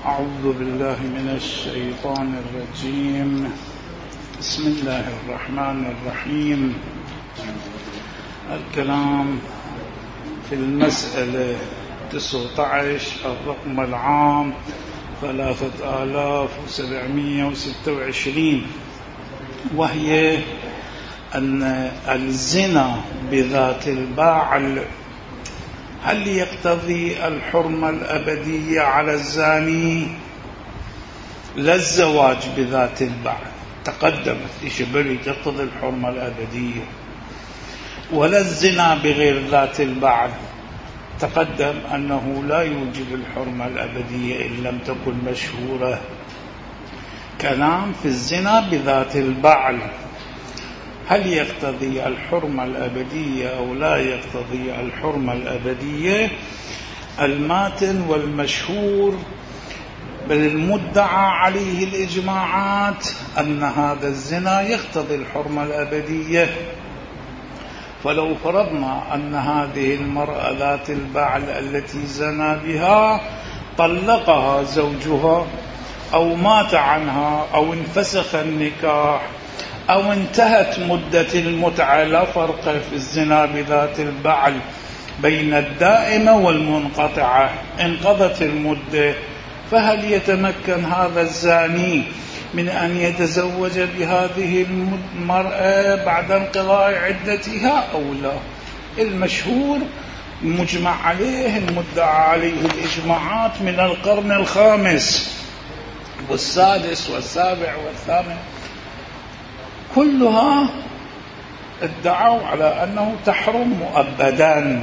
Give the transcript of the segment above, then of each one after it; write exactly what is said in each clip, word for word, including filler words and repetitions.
أعوذ بالله من الشيطان الرجيم. بسم الله الرحمن الرحيم. الكلام في المسألة تسعة عشر الرقم العام ثلاثة آلاف وسبعمائة وستة وعشرين، وهي أن الزنا بذات الباعل هل يقتضي الحرمة الأبدية على الزاني؟ لا الزواج بذات الباعل تقدمت إشبالي تقتضي الحرمة الأبدية، ولا الزنا بغير ذات الباعل تقدم أنه لا يوجب الحرمة الأبدية إن لم تكن مشهورة. كلام في الزنا بذات الباعل هل يقتضي الحرمة الأبدية أو لا يقتضي الحرمة الأبدية؟ الماتن والمشهور بل المدعى عليه الإجماعات أن هذا الزنا يقتضي الحرمة الأبدية. فلو فرضنا أن هذه المرأة ذات البعل التي زنى بها طلقها زوجها أو مات عنها أو انفسخ النكاح أو انتهت مدة المتعة، لا فرق في الزنا بذات البعل بين الدائمة والمنقطعة، انقضت المدة، فهل يتمكن هذا الزاني من أن يتزوج بهذه المرأة بعد انقضاء عدتها أو لا؟ المشهور مجمع عليه المدعى عليه الإجماعات من القرن الخامس والسادس والسابع والثامن كلها ادعوا على أنه تحرم مؤبدا.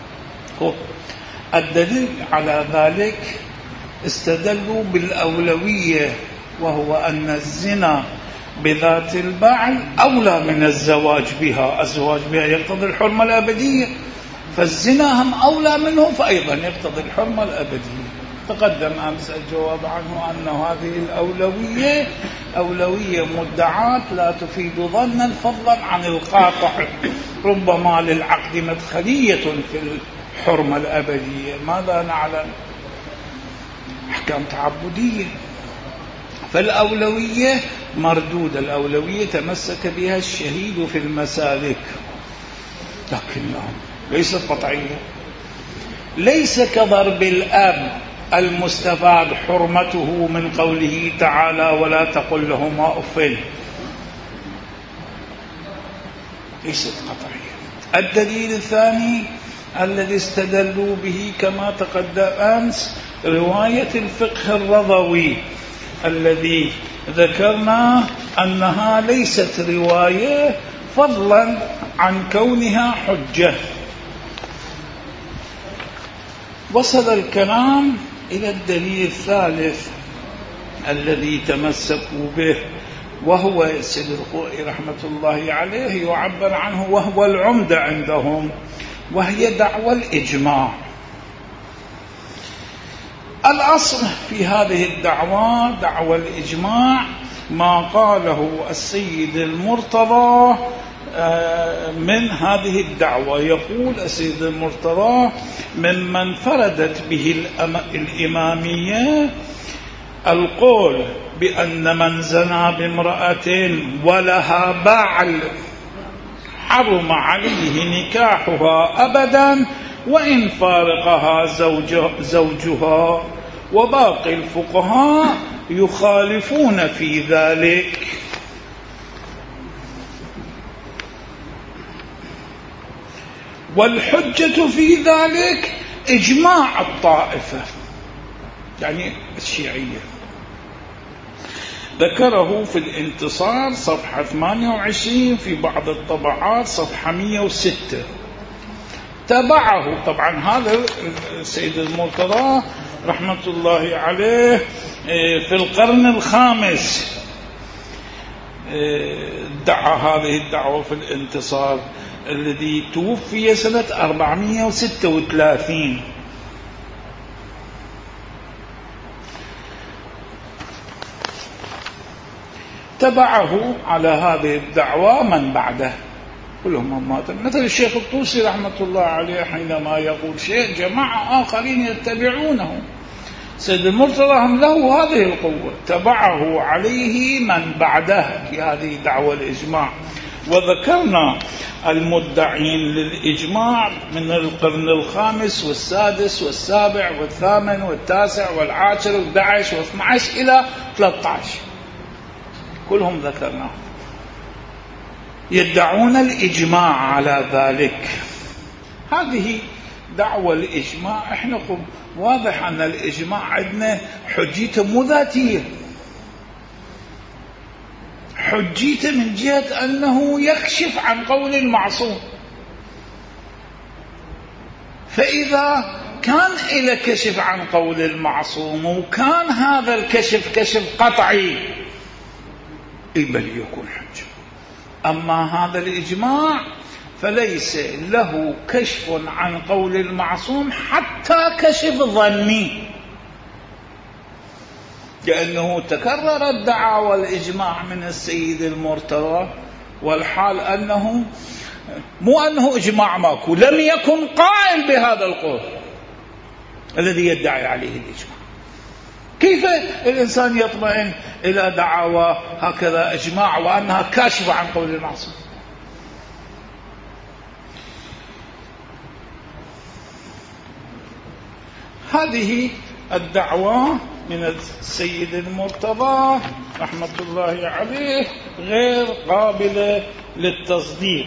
الدليل على ذلك استدلوا بالأولوية، وهو أن الزنا بذات البعل أولى من الزواج بها. الزواج بها يقتضي الحرمة الأبدية، فالزنا هم أولى منه فأيضا يقتضي الحرمة الأبدية. تقدم أمس الجواب عنه أن هذه الأولوية أولوية مدعاة لا تفيد ظنا فضلا عن القاطع، ربما للعقد مدخلية في الحرمة الأبدية، ماذا نعلم؟ أحكام تعبدية. فالأولوية مردود، الأولوية تمسك بها الشهيد في المسالك، لكنها ليست قطعية. ليس كضرب الأب المستفاد حرمته من قوله تعالى ولا تقل لهما أف، ليست قطعية. الدليل الثاني الذي استدلوا به كما تقدم أمس رواية الفقه الرضوي الذي ذكرنا أنها ليست رواية فضلا عن كونها حجة. وصل الكلام إلى الدليل الثالث الذي تمسكوا به، وهو سيد الخوئي رحمة الله عليه يعبر عنه وهو العمدة عندهم، وهي دعوى الإجماع. الأصل في هذه الدعوة دعوى الإجماع ما قاله السيد المرتضى من هذه الدعوة. يقول السيد المرتضى ممن فردت به الإمامية القول بأن من زنى بامرأة ولها بعل حرم عليه نكاحها أبدا وإن فارقها زوجها، وباقي الفقهاء يخالفون في ذلك. والحجة في ذلك إجماع الطائفة، يعني الشيعية. ذكره في الانتصار صفحة ثمانية وعشرين، في بعض الطبعات صفحة مئة وستة. تبعه طبعا هذا السيد المرتضى رحمة الله عليه في القرن الخامس دعا هذه الدعوة في الانتصار الذي توفي سنة أربعمائة وستة وثلاثين. تبعه على هذه الدعوة من بعده كلهم ماتوا، مثل الشيخ الطوسي رحمة الله عليه حينما يقول شيء جماعة آخرين يتبعونه، سيد المرتضى هم له هذه القوة، تبعه عليه من بعده في هذه دعوة الإجماع. وذكرنا المدعين للإجماع من القرن الخامس والسادس والسابع والثامن والتاسع والعاشر والأحد عشر واثني عشر إلى ثلاثة عشر، كلهم ذكرناهم يدعون الإجماع على ذلك. هذه دعوة الإجماع، احنا واضح أن الإجماع عندنا حجيته مو ذاتية، حجيته من جهة أنه يكشف عن قول المعصوم. فإذا كان إلى كشف عن قول المعصوم وكان هذا الكشف كشف قطعي بل يكون حجة. أما هذا الإجماع فليس له كشف عن قول المعصوم حتى كشف ظني، لأنه تكررت دعاوى الإجماع من السيد المرتضى، والحال أنه مو أنه إجماع ماكو، لم يكن قائل بهذا القول الذي يدعي عليه الإجماع. كيف الإنسان يطمئن إلى دعاوى هكذا إجماع وأنها كاشفة عن قول المعصوم؟ هذه الدعوة من السيد المرتضى رحمة الله عليه غير قابلة للتصديق.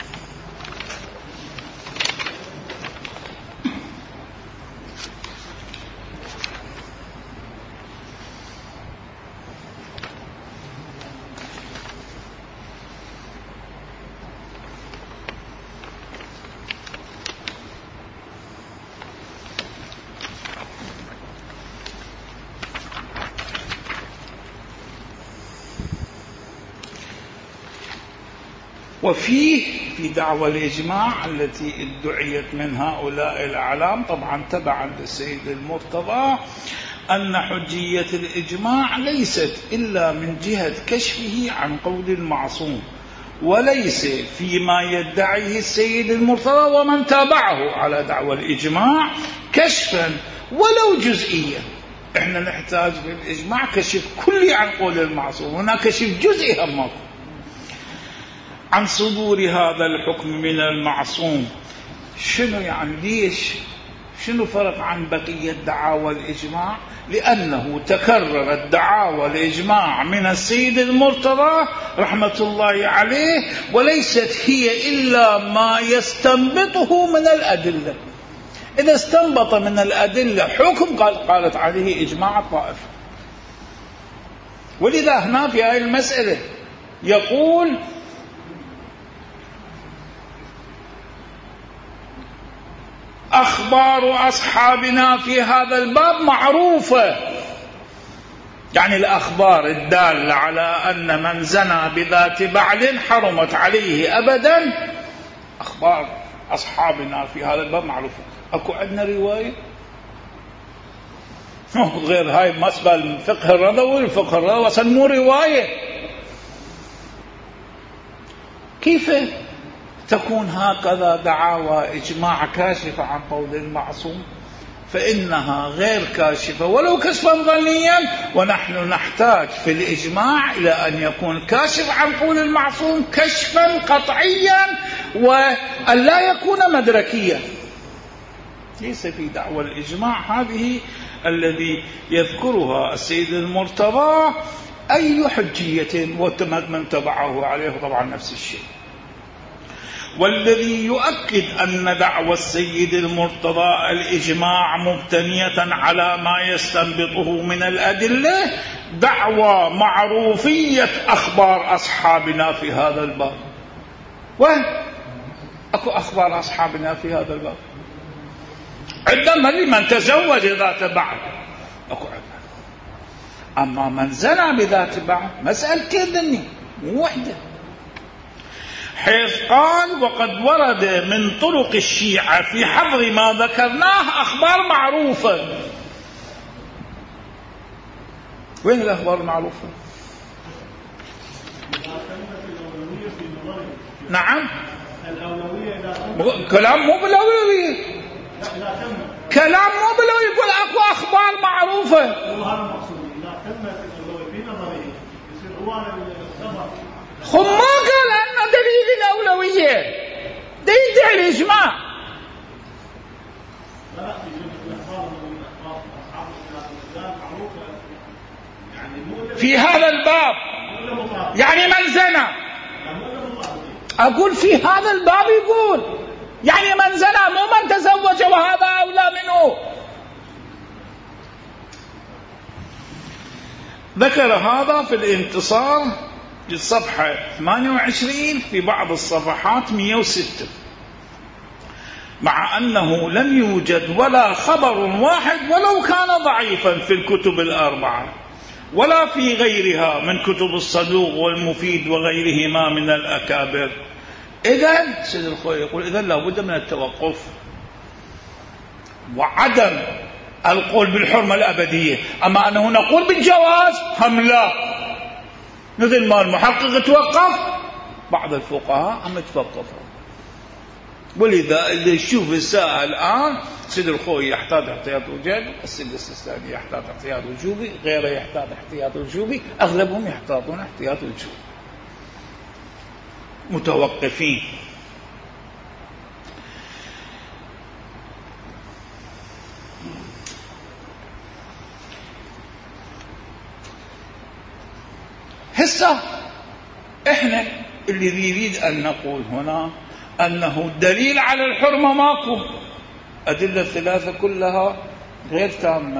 وفيه في دعوى الإجماع التي ادعيت من هؤلاء الأعلام طبعا تبعا للسيد المرتضى أن حجية الإجماع ليست إلا من جهة كشفه عن قول المعصوم، وليس فيما يدعيه السيد المرتضى ومن تابعه على دعوى الإجماع كشفا ولو جزئيا. احنا نحتاج في الإجماع كشف كلي عن قول المعصوم، هنا كشف جزئي هم عن صدور هذا الحكم من المعصوم. شنو يعني؟ ليش؟ شنو فرق عن بقية دعاوى الإجماع؟ لأنه تكررت دعاوى الإجماع من السيد المرتضى رحمة الله عليه، وليست هي إلا ما يستنبطه من الأدلة. إذا استنبط من الأدلة حكم قال قالت عليه إجماع الطائفة. ولذا هنا في هذه المسألة يقول أخبار أصحابنا في هذا الباب معروفة، يعني الأخبار الدالة على أن من زنى بذات بعل حرمت عليه أبدا، أخبار أصحابنا في هذا الباب معروفة. أكو عندنا رواية غير هاي مسبة الفقه الرضوي، الفقه الرضوي أصلا مو رواية. كيف تكون هكذا دعاوى إجماع كاشفة عن قول المعصوم؟ فإنها غير كاشفة ولو كشفا ظنيا، ونحن نحتاج في الإجماع إلى أن يكون كاشف عن قول المعصوم كشفا قطعيا وأن لا يكون مدركيا. ليس في دعوى الإجماع هذه الذي يذكرها السيد المرتضى أي حجية، ومن تبعه عليه طبعا نفس الشيء. والذي يؤكد أن دعوى السيد المرتضى الإجماع مبتنية على ما يستنبطه من الأدلة دعوى معروفية أخبار أصحابنا في هذا الباب. وين أكو أخبار أصحابنا في هذا الباب؟ عندما لمن تزوج ذات بعل أكو عندنا، أما من زنى بذات بعل مسألة ذني مو وحدة، حيث قال وقد ورد من طرق الشيعة في حظر ما ذكرناه أخبار معروفة. وين الأخبار المعروفة؟ نعم كلام مو بالأولوية، كلام مو بلو يقول اكو اخبار معروفة. هذا المقصود لا تمت الأولوية في نظره يصير هو الخبر. خب ما قال أن دليل الأولوية ده يدعي الإجماع. في هذا الباب يعني من زنى، أقول في هذا الباب يقول يعني من زنى مو من تزوج وهذا أولى منه. ذكر هذا في الانتصار في الصفحة ثمانية وعشرين، في بعض الصفحات مئة وستة، مع أنه لم يوجد ولا خبر واحد ولو كان ضعيفا في الكتب الأربعة ولا في غيرها من كتب الصدوق والمفيد وغيرهما من الأكابر. إذن سيد الخوي يقول إذن لابد من التوقف وعدم القول بالحرمة الأبدية. أما أنه نقول بالجواز هم لا، مثل ما المحقق توقف بعض الفقهاء هم يتوقفوا. ولذا اللي يشوف الساعة الآن سيد الخوي يحتاج احتياط وجوبي، السيد السيستاني يحتاج احتياط وجوبي، غيره يحتاج احتياط وجوبي، أغلبهم يحتاجون احتياط وجوبي، متوقفين. هسه احنا اللي نريد ان نقول هنا انه الدليل على الحرمة ماكو، ادلة الثلاثة كلها غير تامة.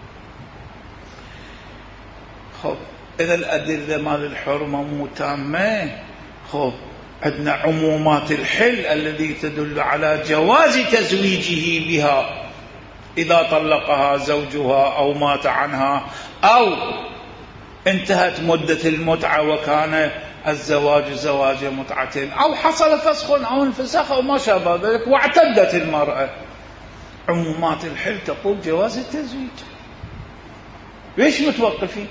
خب اذا الادلة مال الحرمة مو تامة، خب عندنا عمومات الحل الذي تدل على جواز تزويجه بها اذا طلقها زوجها او مات عنها او انتهت مدة المتعة وكان الزواج زواج متعة أو حصل فسخ أو انفسخ أو ما شابه ذلك واعتدت المرأة. عمومات الحل تقول جواز التزويج. ليش متوقفين؟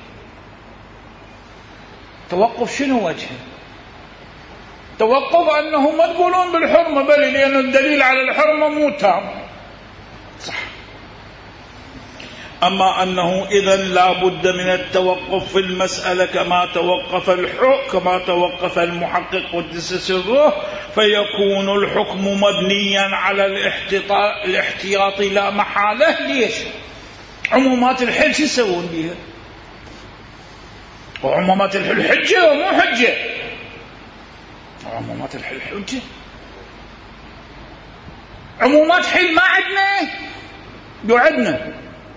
توقف شنو وجهه؟ توقف أنه ما تقولون بالحرمة بل لأن الدليل على الحرمة مو تام، صح. أما أنه إذا لا بد من التوقف في المسألة كما توقف الحق كما توقف المحقق قدس سره، فيكون الحكم مبنيا على الاحتياط لا محالة. ليش؟ عمومات الحل شو يسوون بها؟ وعمومات الحل حجة ومو حجة؟ عمومات الحل حجة. عمومات حل ما عندنا، يعدنا.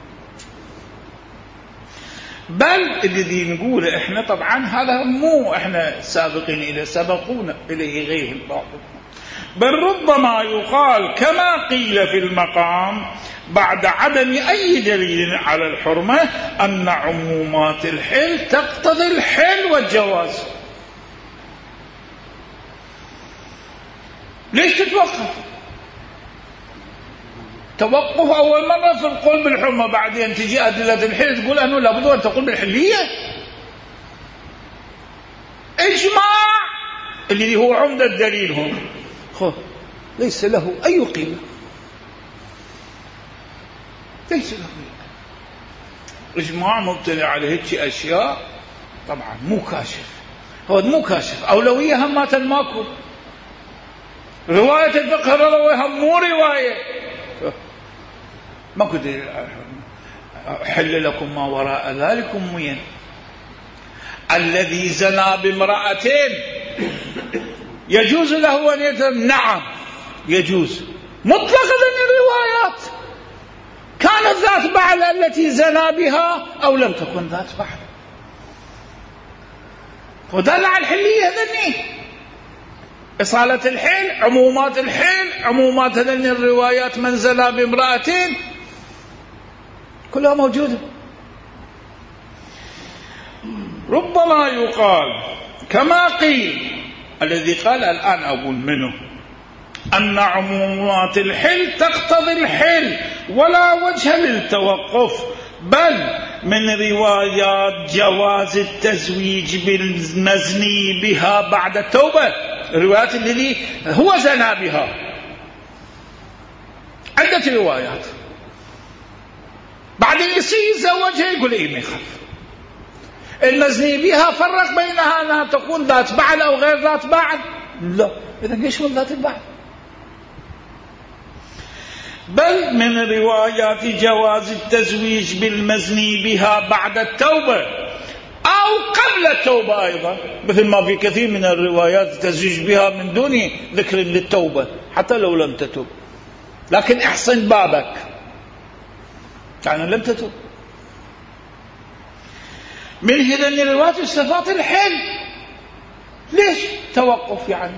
بل الذي نقوله احنا طبعا هذا مو احنا سابقين الى سبقونا اليه غير البعض، بل ربما يقال كما قيل في المقام بعد عدم اي دليل على الحرمة ان عمومات الحل تقتضي الحل والجواز. ليش تتوقف؟ توقف أول مرة في القول بالحرمة، بعدين تجي أدلة الحل تقول أنه لابد أن تقول بالحلية. إجماع اللي هو عمدة الدليل هم خو ليس له أي قيمة، ليس له قيمة. إجماع مبتني على هيك أشياء طبعا مو كاشف، هو مو كاشف. أولوية همات ماكو، رواية الفقه رويها مو رواية، ما كنت حل لكم ما وراء ذلكم وين. الذي زنى بامرأتين يجوز له أن يتم؟ نعم يجوز مطلقا الروايات، كانت ذات بعل التي زنى بها أو لم تكن ذات بعل، ودل على الحلية ذني إصالة الحل، عمومات الحل، عمومات ذني الروايات من زنى بامرأتين كلها موجودة. ربما يقال كما قيل الذي قال الآن أقول منه أن عمومات الحل تقتضي الحل ولا وجه للتوقف، بل من روايات جواز التزويج بالمزني بها بعد التوبة، الروايات التي هو زنى بها. عند عدة روايات. بعدين يصير يتزوجها يقول إيه ما يخالف. المزني بها فرق بينها أنها تكون ذات بعل أو غير ذات بعل. لا، إذا ليش من ذات البعل؟ بل من روايات جواز التزويج بالمزني بها بعد التوبة أو قبل التوبة أيضا، مثل ما في كثير من الروايات التزويج بها من دون ذكر للتوبة حتى لو لم تتوب، لكن احسن بابك يعني لم تتوب. من هذين الروايات استفاض الحل. ليش توقف يعني؟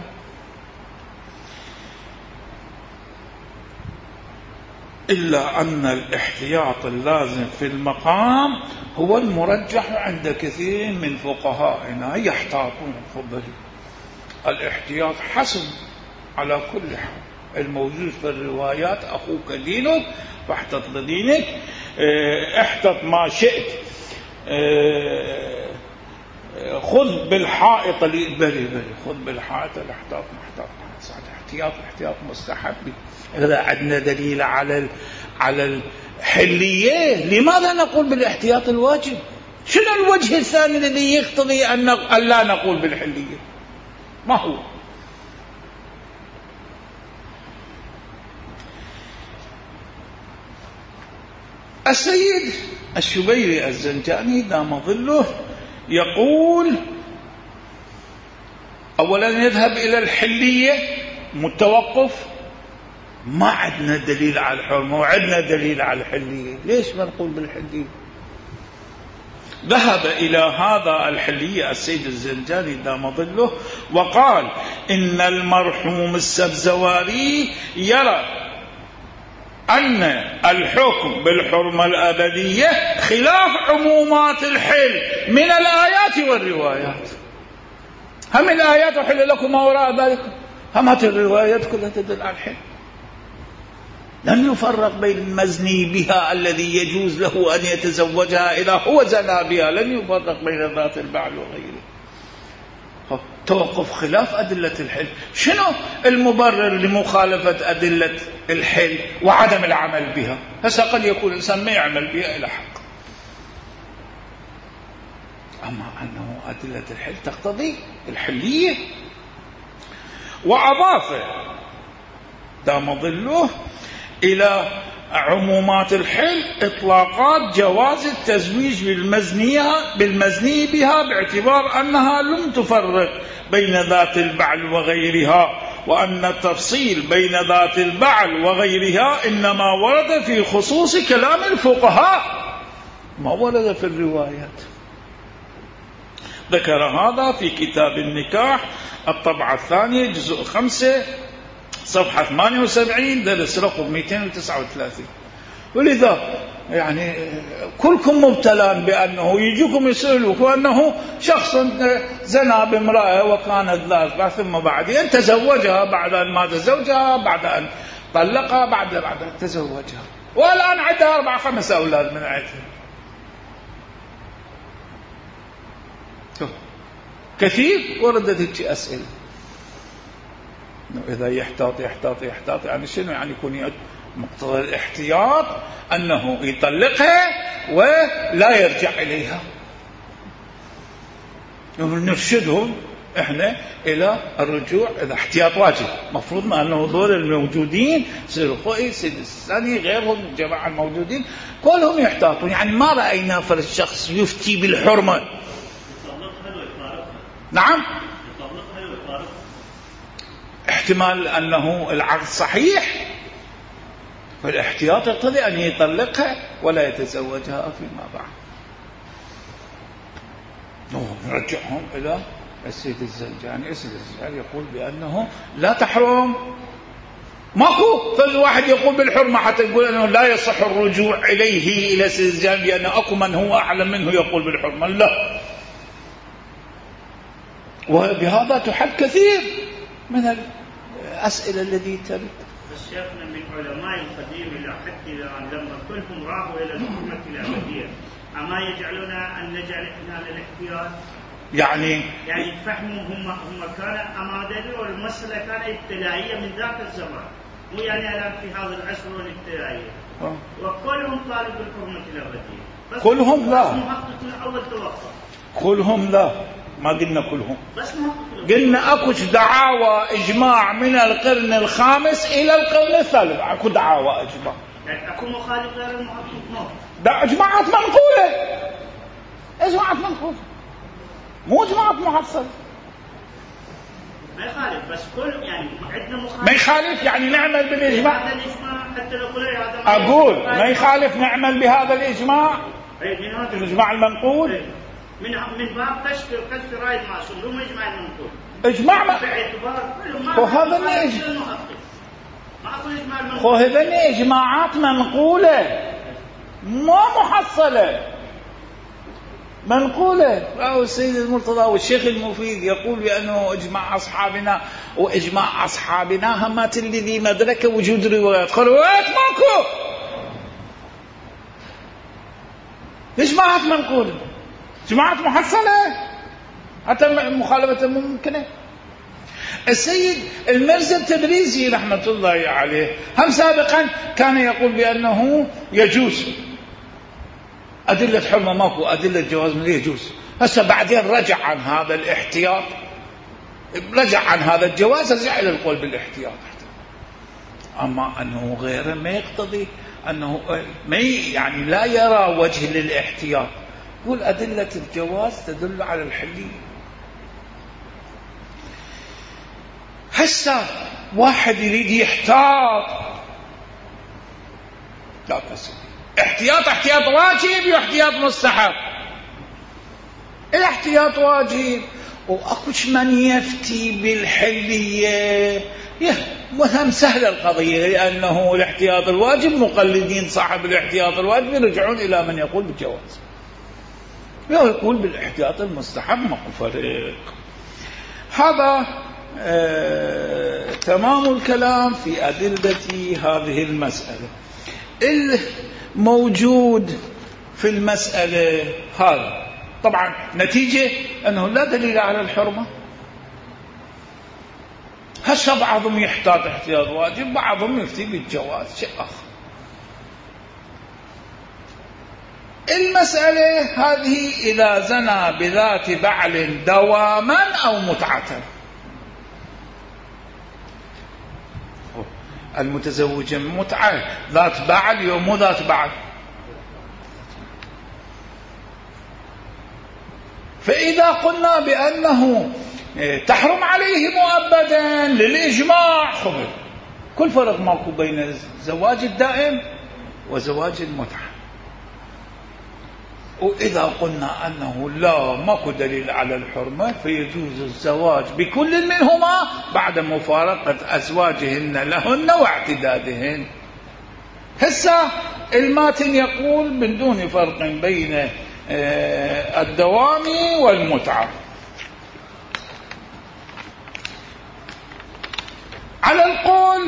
إلا أن الاحتياط اللازم في المقام هو المرجح عند كثير من فقهائنا، يحتاطون. تفضلي. الاحتياط حسن على كل حال، الموجود في الروايات أخوك دينك فاحتط لدينك، احتط ما شئت، خذ بالحائط بلي بلي خذ بالحائط الاحتياط محتاط. احتياط احتياط مستحب. إذا عندنا دليل على على الحلية لماذا نقول بالاحتياط الواجب؟ شنو الوجه الثاني الذي يقتضي أن لا نقول بالحلية؟ ما هو؟ السيد الشبيري الزنجاني دام ظله يقول أولا يذهب إلى الحلية متوقف، ما عندنا دليل على الحرمة وعندنا دليل على الحلية، ليش ما نقول بالحلية؟ ذهب إلى هذا الحلية السيد الزنجاني دام ظله وقال إن المرحوم السبزواري يرى أن الحكم بالحرمة الأبدية خلاف عمومات الحل من الآيات والروايات. هم الآيات أحل لكم ما وراء ذلك، هم هذه الروايات كلها تدل على الحل. لم يفرق بين المزني بها الذي يجوز له أن يتزوجها إذا هو زنى بها، لم يفرق بين ذات البعل وغيره. توقف خلاف أدلة الحل. شنو المبرر لمخالفة أدلة الحل وعدم العمل بها؟ هسا قد يكون الإنسان ما يعمل بها إلى حق، أما أنه أدلة الحل تقتضي الحلية. وأضاف دام ظله إلى عمومات الحل إطلاقات جواز التزويج بالمزنية بالمزني بها باعتبار أنها لم تفرق بين ذات البعل وغيرها، وأن التفصيل بين ذات البعل وغيرها إنما ورد في خصوص كلام الفقهاء ما ورد في الروايات. ذكر هذا في كتاب النكاح الطبعة الثانية جزء خمسة صفحة ثمانية وسبعين درس رقم مئتين وتسعة وثلاثين. ولذا يعني كلكم مبتلى بأنه يجيكم يسألوك وأنه شخص زنى بامرأة وكانت ذات ثم بعدين تزوجها بعد أن ما تزوجها بعد أن طلقها بعد بعد أن تزوجها والآن عندها أربع خمس أولاد من عندها. كثير وردت أسئلة إذا يحتاط يحتاط يحتاط يعني شنو؟ يعني يكون مقتضى الاحتياط أنه يطلقها ولا يرجع إليها. نرشدهم إحنا إلى الرجوع إذا احتياط واجب. مفروض أنه دول الموجودين سيد الخوئي سيد الساني غيرهم الجماعة الموجودين كلهم يحتاطون. يعني ما رأينا فرد الشخص يفتي بالحرمة. نعم احتمال أنه العقد صحيح فالاحتياط يقتضي أن يطلقها ولا يتزوجها فيما بعد. نرجعهم إلى السيد الزنجاني. السيد الزنجاني يقول بأنه لا تحرم. ماكو فالواحد يقول بالحرمة حتى يقول أنه لا يصح الرجوع إليه إلى السيد الزنجاني لأن أكو من هو أعلم منه يقول بالحرمة. لا. وبهذا تحل كثير من الأسئلة التي ترد. الشيخنا من علماء القديم إلى حد لما كلهم راحوا إلى الحكمة الأبدية أما يجعلنا أن نجعل إحنا للاحتياط يعني يعني تفهموا هم هم كان أما دليل والمسألة كانت ابتدائية من ذاك الزمان مو يعني الان في هذا العصر الابتدائي وكلهم طالب بالحرمه الابديه. كلهم لا. بس محقق الاول توقف. كلهم لا، ما قلنا كلهم. بس محقق. قلنا اكو دعاوى اجماع من القرن الخامس الى القرن الثالث، اكو دعاوى اجماع. يعني اكو مخالف غير المحقق نو. ده اجماعات منقوله. اجماعات منقوله. مو اجماعات محصله. ما يخالف بس كل يعني عندنا مخالف. ما يخالف يعني نعمل بالاجماع. هذا الاجماع حتى لو قلنا هذا اقول ما يخالف نعمل بهذا الاجماع. اي من هذا الاجماع المنقول. أي. من من باب كشف كشف راي المعصوم لو ما اجماع المنقول. اجماع ما باعتبار كل ما هو هذا ما هو هذا اجماعات منقوله ما محصله. منقولة. رأوا السيد المرتضى والشيخ المفيد يقول بأنه إجماع أصحابنا وإجماع أصحابنا همات الذي مدرك وجود روايات. روايات ماكو. إجماعات منقولة، إجماعات محصلة حتى مخالفة ممكنة. السيد المرزا التبريزي رحمة الله عليه هم سابقا كان يقول بأنه يجوز أدلة حرمة ماكو، أدلة جواز من يجوز. هسه بعدين رجع عن هذا الاحتياط، رجع عن هذا الجواز، رجع إلى القول بالاحتياط. أما أنه غيره ما يقتضي أنه ما يعني لا يرى وجه للاحتياط. يقول أدلة الجواز تدل على الحلية. هسه واحد يريد يحتاط لا تسوي احتياط. احتياط واجب واحتياط مستحب. الاحتياط واجب واكوش من يفتي بالحلية. مهم سهل القضية لأنه الاحتياط الواجب مقلدين صاحب الاحتياط الواجب يرجعون إلى من يقول بالجواز، يقول بالاحتياط المستحب ماكو فرق. هذا آه تمام الكلام في أدلة هذه المسألة. الموجود في المسألة هذا طبعا نتيجة أنه لا دليل على الحرمة. هسه بعضهم يحتاط احتياط واجب، بعضهم يفتي بالجواز، شيء آخر. المسألة هذه إذا زنى بذات بعل دواما أو متعة. المتزوجة متعة ذات بعل يوم ذات بعل. فإذا قلنا بأنه تحرم عليه مؤبدا للإجماع خبر. كل فرق ماكو بين الزواج الدائم وزواج المتعة. وإذا قلنا أنه لا ماكو دليل على الحرمة فيجوز الزواج بكل منهما بعد مفارقة أزواجهن لهن واعتدادهن. هسه الماتن يقول من دون فرق بين الدوام والمتعة. على القول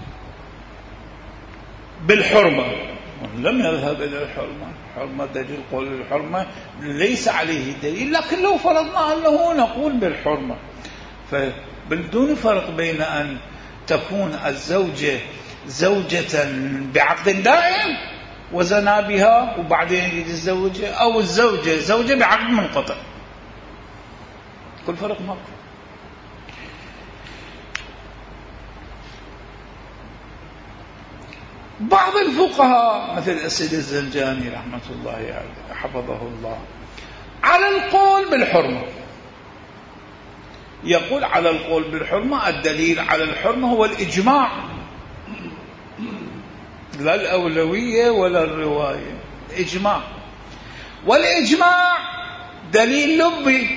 بالحرمة لم يذهب إلى الحرمة. حرمة دليل قول الحرمة ليس عليه دليل، لكن لو فرضنا أنه نقول بالحرمة فبدون فرق بين أن تكون الزوجة زوجة بعقد دائم وزنا بها وبعدين يجي الزوجة، أو الزوجة زوجة بعقد منقطع. كل فرق ماكو. بعض الفقهاء مثل السيد الزنجاني رحمة الله عليه حفظه الله على القول بالحرمة يقول على القول بالحرمة الدليل على الحرمة هو الإجماع، لا الأولوية ولا الرواية، إجماع. والإجماع دليل لبي،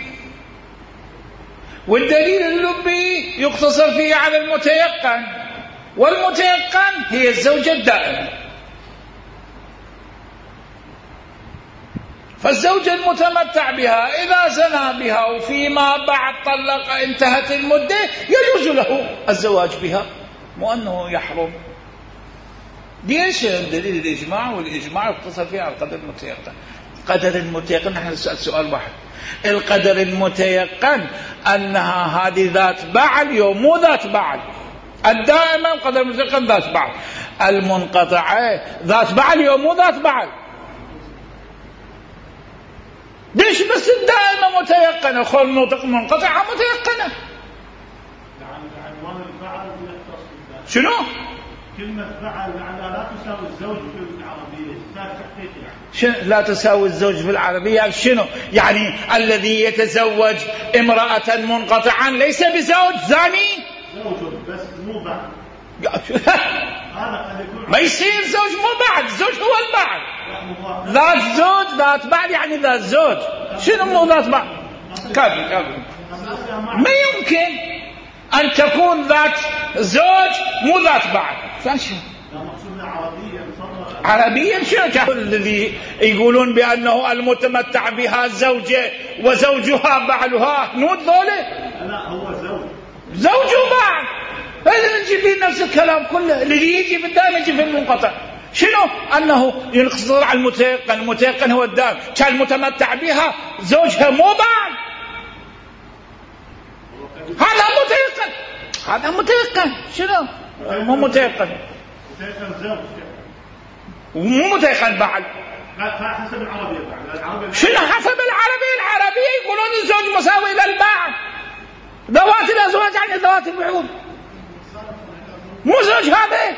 والدليل اللبي يقتصر فيه على المتيقن، والمتيقن هي الزوجة الدائمة. فالزوجة المتمتع بها إذا زنى بها وفيما بعد طلق انتهت المدة يجوز له الزواج بها، مو أنه يحرم. ليش؟ دليل الإجماع، والإجماع يقتصر فيه على القدر المتيقن. قدر المتيقن نحن نسأل سؤال واحد، القدر المتيقن أنها هذه ذات بعل يوم مو ذات بعل، الدائمة وقدر المتيقن ذات بعل. المنقطعة ذات بعل ومو ذات بعل. ليش بس الدائمة متيقنة؟ خل منقطعة متيقنة. شنو؟ كلمة فعل معناها لا تساوي الزوج في العربية. شنو لا تساوي الزوج في العربية؟ يعني شنو؟ يعني الذي يتزوج امرأة منقطعا ليس بزوج زاني؟ زوج بس مو بعد. ما يصير زوج مو بعد، الزوج هو البعد. ذات زوج ذات بعد يعني ذات زوج. شنو مو ذات بعد؟ كافي كافي. ما يمكن أن تكون ذات زوج مو ذات بعد. فشو؟ عربيا شنو؟ الذي يقولون بأنه المتمتع بها زوجة وزوجها بعلها نود ذولا؟ لا هو زوج زوج وبعل. هذا نجي فيه نفس الكلام كله. اللي يجي في الدائم يجي في المنقطع. شنو؟ أنه يقصد على المتيقن. المتيقن هو الدائم. كان المتمتع بها زوجها مو بعل. هذا متيقن. هذا متيقن. شنو؟ مو متيقن. متيقن زوج ومو متيقن بعل. حسب العربية بعد. شنو حسب العربية؟ العربية يقولون الزوج مساوي للبعل. ذوات الأزواج يعني ذوات البعول. مو زوج هذا.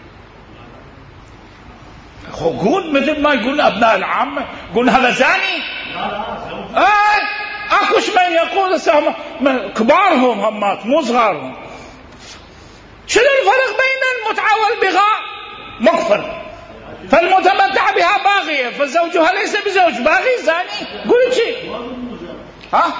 قول مثل ما يقول أبناء العامة، يقول هذا زاني. آه أكوش من يقول كبارهم همات مو صغارهم. شنو الفرق بين المتعة والبغاء؟ مكفر. فالمتمتع بها باغية فزوجها ليس بزوج باغي زاني. قول شيء. ها؟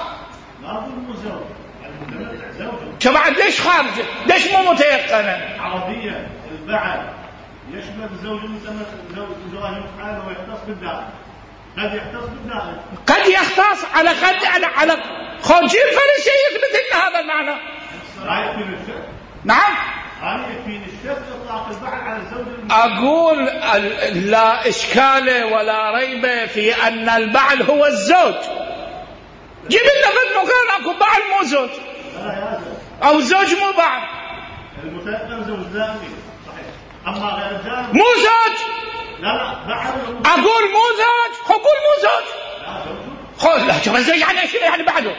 شبعد ليش خارج؟ ليش مو متيقنة؟ عربية البعل يشمل زوج زواج متعال ويختص بالدائم. قد يختص بالدائم. قد يختص على قد على على خرجين فلا شيء يثبت لنا هذا المعنى. لا يكفي الشك. نعم. لا يكفي الشك إطلاق البعل على الزوج. أقول لا إشكال ولا ريب في أن البعل هو الزوج. جيب لنا في المكان أكو بعل مو زوج. أو زوج مو بعل. المتيقن زوج دائمي صحيح. أما غير الدائم مو زوج. لا لا بعل. أقول مو زوج. أقول مو زوج. خذ لا شوف زي يعني شنو يعني بعده.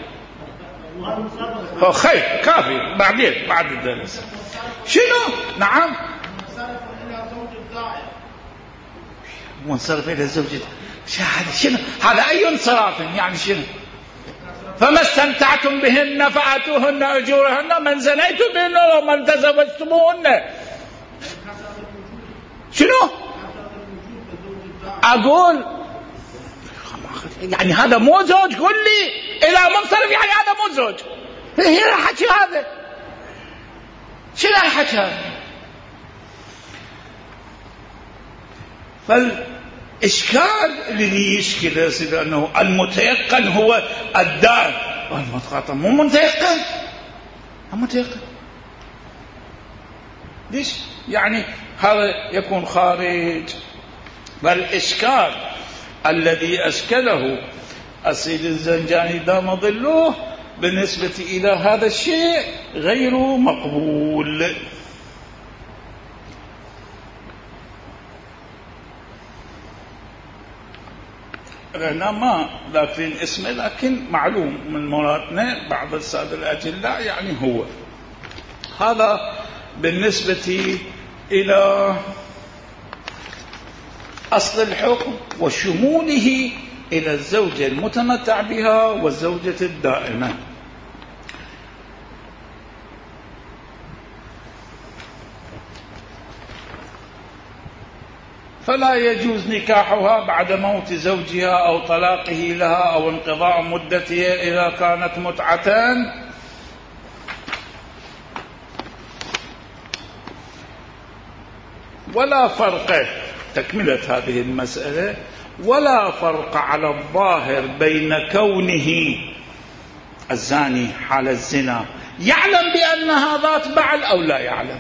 خير كافي بعدين بعد الدرس. شنو؟ نعم. منصرف إلى الزوج. شنو هذا؟ أي انصراف يعني شنو؟ فما استمتعتم بهن فآتوهن أجورهن من زنيتم بهن ومن تزوجتموهن. شنو؟ أقول يعني هذا مو زوج. قل لي إلى منصرف يعني هذا مو زوج. هي الحكي هذا. شنو الحكي هذا؟ فالإشكال اللي يشكل يا سيدي أنه المتيقن هو الدائم والمتقاطع مو متيقن. متيقن ليش؟ يعني هذا يكون خارج. فالإشكال الذي أشكله السيد الزنجاني دام ظله بالنسبة إلى هذا الشيء غير مقبول. أنا ما ذاكرين اسمه لكن معلوم من مراتنا بعض السادة الأجلاء يعني هو هذا بالنسبة إلى أصل الحكم وشموله إلى الزوجة المتمتع بها والزوجة الدائمة. فلا يجوز نكاحها بعد موت زوجها أو طلاقه لها أو انقضاء مدتها إذا كانت متعتان ولا فرق. تكملة هذه المسألة. ولا فرق على الظاهر بين كونه الزاني حال الزنا يعلم بأنها ذات بعل أو لا يعلم.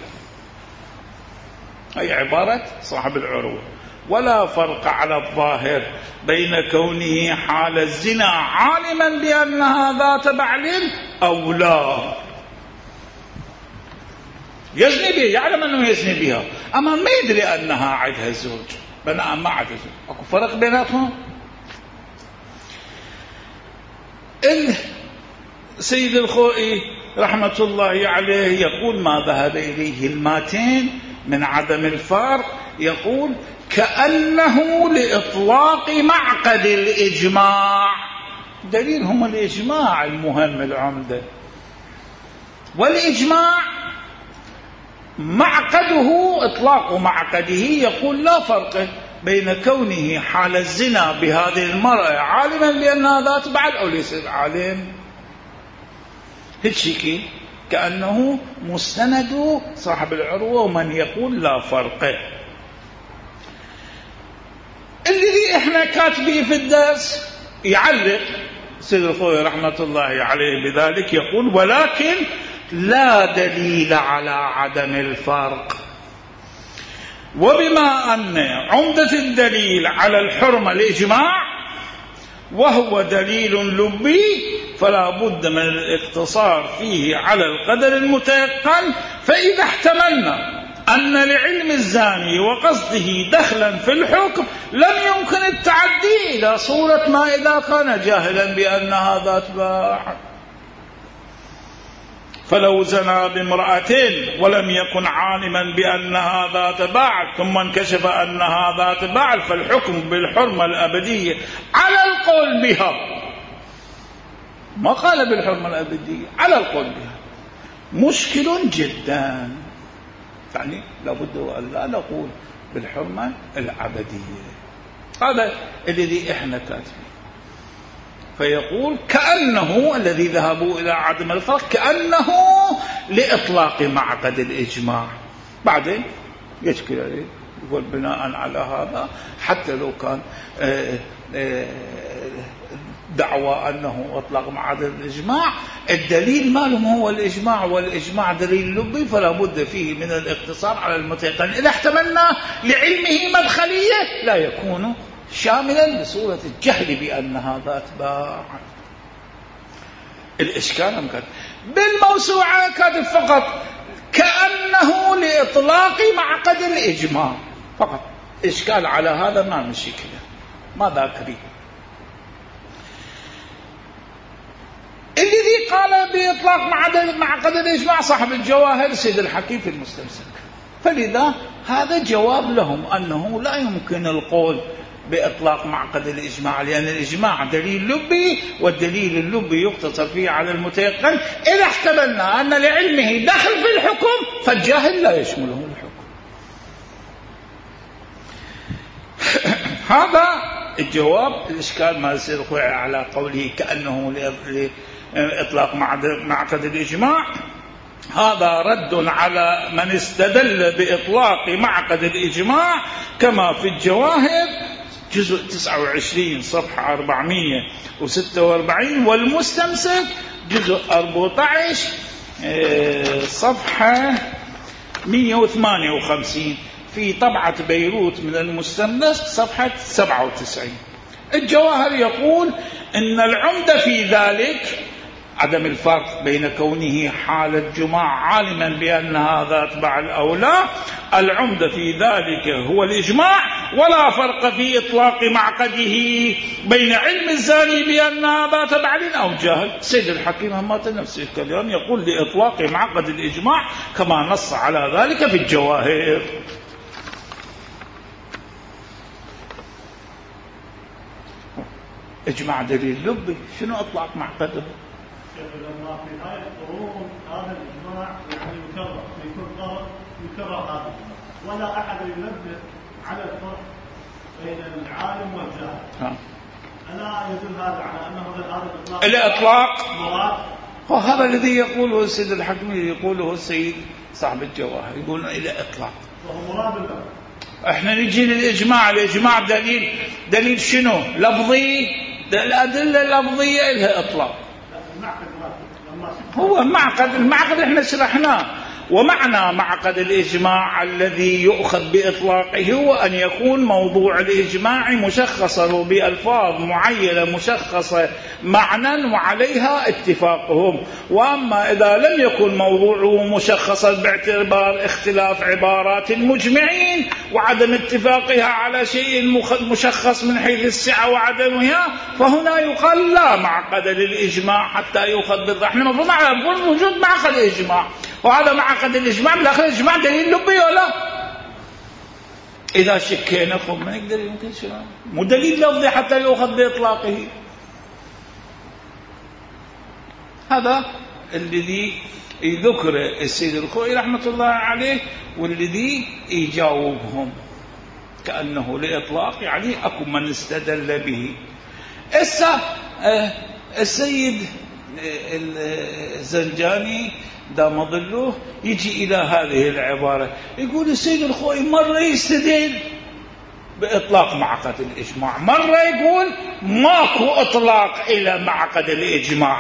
أي عبارة صاحب العروة. ولا فرق على الظاهر بين كونه حال الزنا عالما بأنها ذات بعل أو لا. يزني بها، يعلم أنه يزني بها، أما ما يدري أنها عدها الزوج، بناء ما عدها الزوج. أكو فرق بيناتهم. السيد الخوئي رحمة الله عليه يقول ما ذهب إليه الماتين من عدم الفرق، يقول كأنه لإطلاق معقد الإجماع. دليلهم الإجماع المهم العمدة، والإجماع معقده إطلاق معقده يقول لا فرق بين كونه حال الزنا بهذه المرأة عالما بأنها ذات بعل أو ليس عالم. هالشيء كأنه مستند صاحب العروة ومن يقول لا فرق. الذي احنا كاتبه في الدرس يعلق سيد الخوئي رحمة الله عليه بذلك، يقول ولكن لا دليل على عدم الفرق، وبما أن عمدة الدليل على الحرمة الإجماع وهو دليل لبي فلا بد من الاقتصار فيه على القدر المتيقن. فإذا احتملنا أن لعلم الزاني وقصده دخلا في الحكم لم يمكن التعدي إلى صورة ما إذا كان جاهلا بأنها ذات باع. فلو زنى بامرأتين ولم يكن عالما بأنها ذات باع ثم انكشف أنها ذات باع فالحكم بالحرمة الأبدية على القول بها، ما قال بالحرمة الأبدية، على القول بها مشكل جدا. يعني لابد أن لا نقول بالحرمة الأبدية. هذا الذي احنا كاتبين. فيقول كأنه الذي ذهبوا إلى عدم الفرق كأنه لإطلاق معقد الإجماع. بعدين يشكل عليه يقول بناء على هذا حتى لو كان دعوى أنه أطلق معقد الإجماع، الدليل مالهم هو الإجماع، والإجماع دليل لبي فلا بد فيه من الاقتصار على المتيقن. إذا احتملنا لعلمه مدخلية لا يكون شاملا بصورة الجهل بأنها ذات باع. الإشكال مكان بالموسوعة كاتب فقط كأنه لإطلاق معقد الإجماع فقط. إشكال على هذا ما مشي كده، ما ذاكري. الذي قال بإطلاق معقد الإجماع صاحب الجواهر سيد الحكيم في المستمسك. فلذا هذا جواب لهم أنه لا يمكن القول بإطلاق معقد الإجماع، لأن الإجماع دليل لبي، والدليل اللبي يقتصر فيه على المتيقن. إذا احتملنا أن لعلمه دخل في الحكم فالجاهل لا يشمله الحكم. هذا الجواب. الإشكال ما يصير على قوله كأنه لإطلاق معقد الإجماع، هذا رد على من استدل بإطلاق معقد الإجماع كما في الجواهر جزء تسعة وعشرين صفحة أربعمائة وستة وأربعين، والمستمسك جزء أربعة عشر صفحة مئة وثمانية وخمسين في طبعة بيروت من المستمسك صفحة سبعة وتسعين. الجواهر يقول إن العمدة في ذلك عدم الفرق بين كونه حال الجماع عالما بأنها ذات بعل أو لا، العمدة في ذلك هو الإجماع، ولا فرق في إطلاق معقده بين علم الزاني بأنها ذات بعل أو جاهل. سيد الحكيم همات نفس الكلام يقول لإطلاق معقد الإجماع كما نص على ذلك في الجواهر. إجماع دليل لبي، شنو إطلاق معقده؟ لما في هاي القرون هذا الإجماع يعني يكرر في كل قرن يكرر هذا، ولا أحد ينبه على الفرق بين العالم والجاهل. ألا يدل هذا على أنه هذا الإطلاق الإطلاق مراد؟ وهذا الذي يقوله السيد الحكمي، يقوله السيد صاحب الجواهر، يقولون إلى إطلاق وهو مراد له. احنا نجي للإجماع. الإجماع دليل دليل شنو؟ لفظي. الأدلة اللفظية إلها إطلاق. هو معقد، المعقد احنا شرحناه، ومعنى معقد الإجماع الذي يؤخذ بإطلاقه هو أن يكون موضوع الإجماع مشخصا بألفاظ معينة مشخصة معنى وعليها اتفاقهم. وأما إذا لم يكن موضوعه مشخصا باعتبار اختلاف عبارات المجمعين وعدم اتفاقها على شيء مشخص من حيث السعة وعدمها، فهنا يقال لا معقد للإجماع حتى يؤخذ بالظاهر. احنا المفروض نعرف وجود معقد الإجماع، وهذا معقد الإجماع بالآخر الإجماع دليل لبي ولا؟ إذا شكينا خب ما نقدر يمكن شو مو دليل لفظي حتى يؤخذ بإطلاقه. هذا الذي يذكر السيد الخوئي رحمة الله عليه، والذي يجاوبهم كأنه لإطلاق يعني أكو من استدل به. إسا السيد الزنجاني دام ظله يجي إلى هذه العبارة، يقول السيد الخوئي مرة يستدل بإطلاق معقد الإجماع، مرة يقول ماكو إطلاق إلى معقد الإجماع.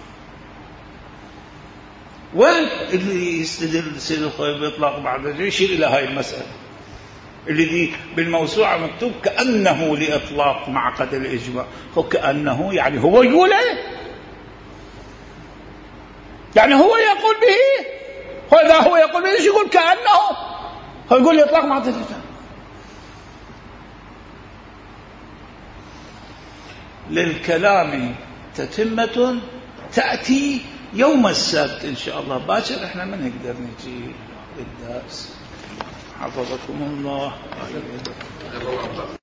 وين اللي يستدل السيد الخوئي بإطلاق معقد الإجماع؟ يشير إلى هاي المسألة الذي بالموسوعة مكتوب كأنه لإطلاق معقد الإجماع. هو كأنه يعني هو يقول ايه، يعني هو يقول به، وإذا هو يقول به ايش يقول كأنه هو يقول لإطلاق معقد الإجماع. للكلام تتمة تأتي يوم السبت إن شاء الله باكر. احنا ما نقدر نجي للدرس. حفظكم الله.